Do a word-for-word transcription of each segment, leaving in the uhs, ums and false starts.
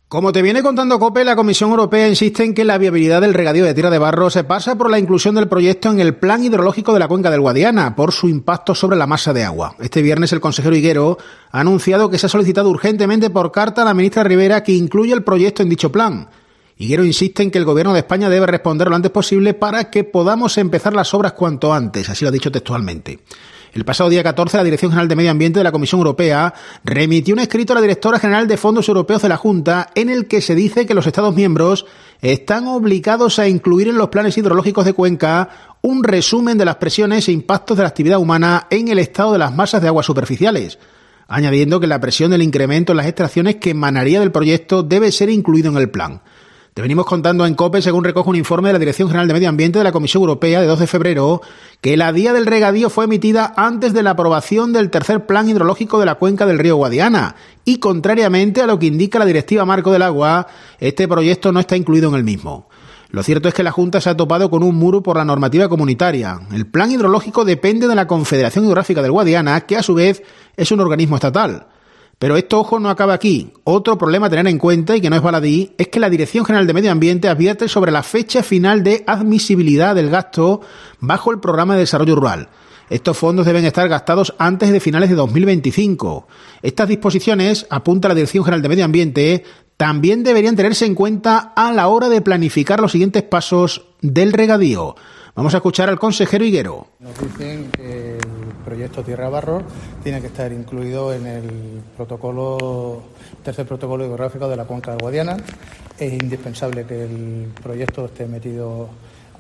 Como te viene contando COPE, la Comisión Europea insiste en que la viabilidad del regadío de Tierra de Barro se pasa por la inclusión del proyecto en el Plan Hidrológico de la Cuenca del Guadiana, por su impacto sobre la masa de agua. Este viernes el consejero Higuero ha anunciado que se ha solicitado urgentemente por carta a la ministra Ribera que incluya el proyecto en dicho plan. Higuero insiste en que el Gobierno de España debe responder lo antes posible para que podamos empezar las obras cuanto antes, así lo ha dicho textualmente. El pasado día catorce, la Dirección General de Medio Ambiente de la Comisión Europea remitió un escrito a la Directora General de Fondos Europeos de la Junta en el que se dice que los Estados miembros están obligados a incluir en los planes hidrológicos de Cuenca un resumen de las presiones e impactos de la actividad humana en el estado de las masas de aguas superficiales, añadiendo que la presión del incremento en las extracciones que emanaría del proyecto debe ser incluido en el plan. Te venimos contando en COPE, según recoge un informe de la Dirección General de Medio Ambiente de la Comisión Europea de dos de febrero, que la guía del regadío fue emitida antes de la aprobación del tercer plan hidrológico de la cuenca del río Guadiana y, contrariamente a lo que indica la Directiva Marco del Agua, este proyecto no está incluido en el mismo. Lo cierto es que la Junta se ha topado con un muro por la normativa comunitaria. El plan hidrológico depende de la Confederación Hidrográfica del Guadiana, que a su vez es un organismo estatal. Pero esto, ojo, no acaba aquí. Otro problema a tener en cuenta, y que no es baladí, es que la Dirección General de Medio Ambiente advierte sobre la fecha final de admisibilidad del gasto bajo el Programa de Desarrollo Rural. Estos fondos deben estar gastados antes de finales de dos mil veinticinco. Estas disposiciones, apunta la Dirección General de Medio Ambiente, también deberían tenerse en cuenta a la hora de planificar los siguientes pasos del regadío. Vamos a escuchar al consejero Higuero. Nos dicen que el proyecto Tierra Barro tiene que estar incluido en el protocolo, tercer protocolo hidrográfico de la Cuenca del Guadiana. Es indispensable que el proyecto esté metido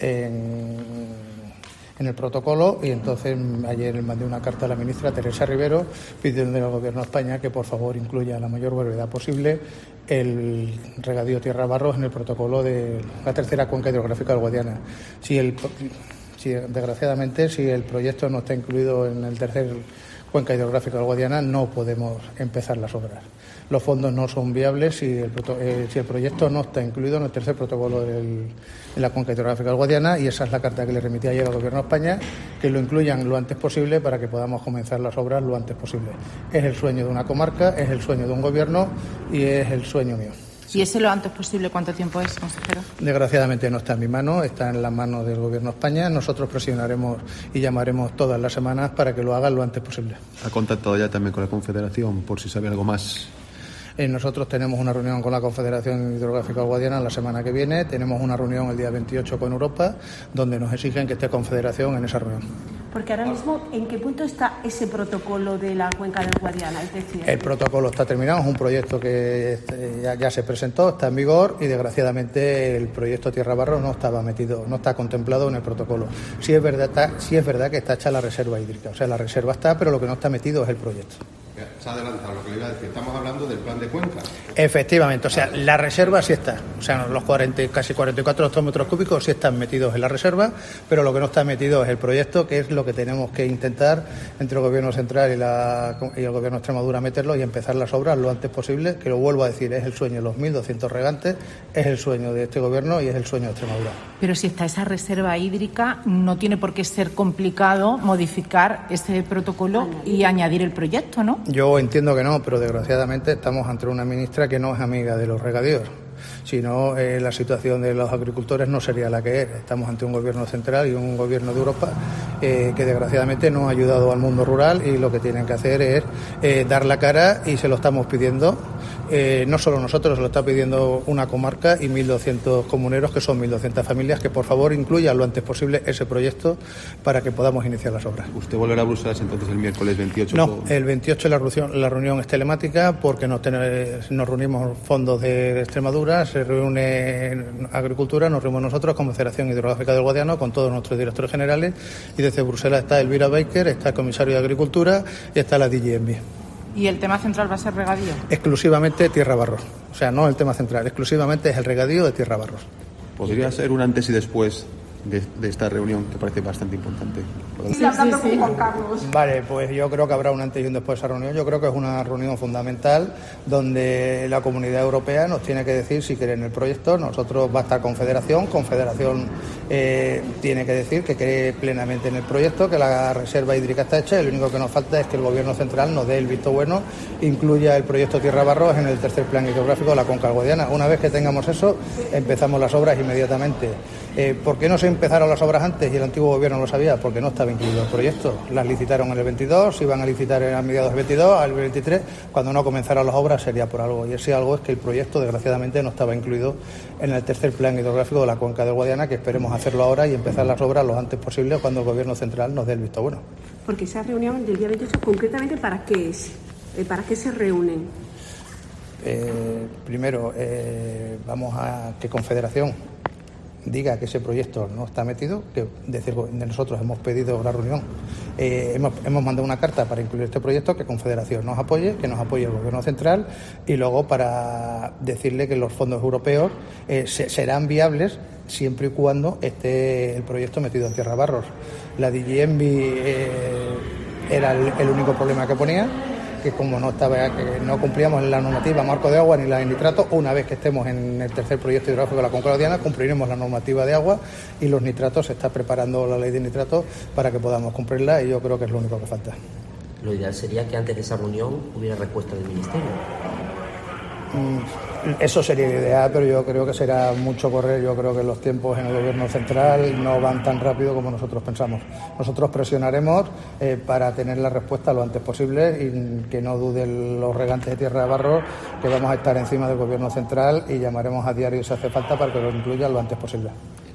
en, en el protocolo y entonces ayer mandé una carta a la ministra Teresa Ribero pidiendo al Gobierno de España que por favor incluya a la mayor brevedad posible el regadío Tierra Barro en el protocolo de la tercera cuenca hidrográfica del Guadiana. Si el, si, desgraciadamente, si el proyecto no está incluido en el tercer cuenca hidrográfica del Guadiana, no podemos empezar las obras. Los fondos no son viables si el, eh, si el proyecto no está incluido en el tercer protocolo del, de la cuenca hidrográfica del Guadiana, y esa es la carta que le remití ayer al Gobierno de España, que lo incluyan lo antes posible para que podamos comenzar las obras lo antes posible. Es el sueño de una comarca, es el sueño de un gobierno y es el sueño mío. ¿Y ese lo antes posible cuánto tiempo es, consejero? Desgraciadamente no está en mi mano, está en las manos del Gobierno de España. Nosotros presionaremos y llamaremos todas las semanas para que lo hagan lo antes posible. ¿Ha contactado ya también con la Confederación por si sabe algo más? Eh, nosotros tenemos una reunión con la Confederación Hidrográfica del Guadiana la semana que viene. Tenemos una reunión el día veintiocho con Europa, donde nos exigen que esté Confederación en esa reunión. Porque ahora mismo, ¿en qué punto está ese protocolo de la cuenca del Guadiana? Es decir, el protocolo está terminado, es un proyecto que ya, ya se presentó, está en vigor y desgraciadamente el proyecto Tierra Barro no estaba metido, no está contemplado en el protocolo. Sí es verdad, está, sí es verdad que está hecha la reserva hídrica, o sea, la reserva está, pero lo que no está metido es el proyecto. Se ha adelantado lo que le iba a decir. Estamos hablando del plan de Cuenca. Efectivamente, o sea, la reserva sí está. O sea, los cuarenta, casi cuarenta y cuatro hectómetros cúbicos sí están metidos en la reserva, pero lo que no está metido es el proyecto, que es lo que tenemos que intentar entre el Gobierno Central y, la, y el Gobierno de Extremadura meterlo y empezar las obras lo antes posible, que lo vuelvo a decir, es el sueño de los mil doscientos regantes, es el sueño de este Gobierno y es el sueño de Extremadura. Pero si está esa reserva hídrica, no tiene por qué ser complicado modificar ese protocolo y añadir el proyecto, ¿no? Yo entiendo que no, pero desgraciadamente estamos ante una ministra que no es amiga de los regadíos. Si no, eh, la situación de los agricultores no sería la que es. Estamos ante un gobierno central y un gobierno de Europa eh, que desgraciadamente no ha ayudado al mundo rural, y lo que tienen que hacer es eh, dar la cara, y se lo estamos pidiendo. Eh, no solo nosotros, se lo está pidiendo una comarca y mil doscientos comuneros, que son mil doscientas familias, que por favor incluyan lo antes posible ese proyecto para que podamos iniciar las obras. ¿Usted volverá a Bruselas entonces el miércoles veintiocho? No, el veintiocho la reunión, la reunión es telemática, porque nos, ten, nos reunimos fondos de Extremadura, se reúne Agricultura, nos reunimos nosotros, Confederación Hidrográfica del Guadiana, con todos nuestros directores generales, y desde Bruselas está Elvira Baker, está el comisario de Agricultura y está la D G M B. ¿Y el tema central va a ser regadío? Exclusivamente Tierra Barros. O sea, no el tema central, exclusivamente es el regadío de Tierra Barros. ¿Podría ser un antes y después de, de esta reunión, que parece bastante importante. Sí, sí, hablando sí. con Juan Carlos. Vale, pues yo creo que habrá un antes y un después de esa reunión. Yo creo que es una reunión fundamental donde la Comunidad Europea nos tiene que decir si quiere en el proyecto. Nosotros va a estar Confederación. Confederación eh, tiene que decir que cree plenamente en el proyecto, que la reserva hídrica está hecha y lo único que nos falta es que el Gobierno central nos dé el visto bueno, incluya el proyecto Tierra Barros en el tercer plan hidrográfico de la Cuenca del Guadiana. Una vez que tengamos eso, empezamos las obras inmediatamente. Eh, ¿Por qué no se empezaron las obras antes y el antiguo Gobierno lo sabía? Porque no estaba incluido el proyecto. Las licitaron en el veintidós, iban a licitar a mediados del veintidós, al veintitrés. Cuando no comenzaran las obras sería por algo. Y ese algo es que el proyecto, desgraciadamente, no estaba incluido en el tercer plan hidrográfico de la Cuenca del Guadiana, que esperemos hacerlo ahora y empezar las obras lo antes posible cuando el Gobierno central nos dé el visto bueno. Porque esa reunión del día veintiocho, concretamente, ¿para qué es? ¿Para qué se reúnen? Eh, primero, eh, vamos a que Confederación diga que ese proyecto no está metido, que decir, nosotros hemos pedido la reunión, eh, hemos, hemos mandado una carta para incluir este proyecto, que Confederación nos apoye, que nos apoye el Gobierno central y luego para decirle que los fondos europeos eh, se, serán viables siempre y cuando esté el proyecto metido en Tierra Barros. La D G Envi eh, era el, el único problema que ponía, que como no estaba, que no cumplíamos la normativa marco de agua ni la de nitrato, una vez que estemos en el tercer proyecto hidrográfico de la Cuenca Guadiana cumpliremos la normativa de agua y los nitratos, se está preparando la ley de nitratos para que podamos cumplirla y yo creo que es lo único que falta. Lo ideal sería que antes de esa reunión hubiera respuesta del Ministerio. Eso sería ideal, pero yo creo que será mucho correr. Yo creo que los tiempos en el Gobierno central no van tan rápido como nosotros pensamos. Nosotros presionaremos eh, para tener la respuesta lo antes posible y que no duden los regantes de Tierra de Barros que vamos a estar encima del Gobierno central y llamaremos a diario si hace falta para que lo incluya lo antes posible.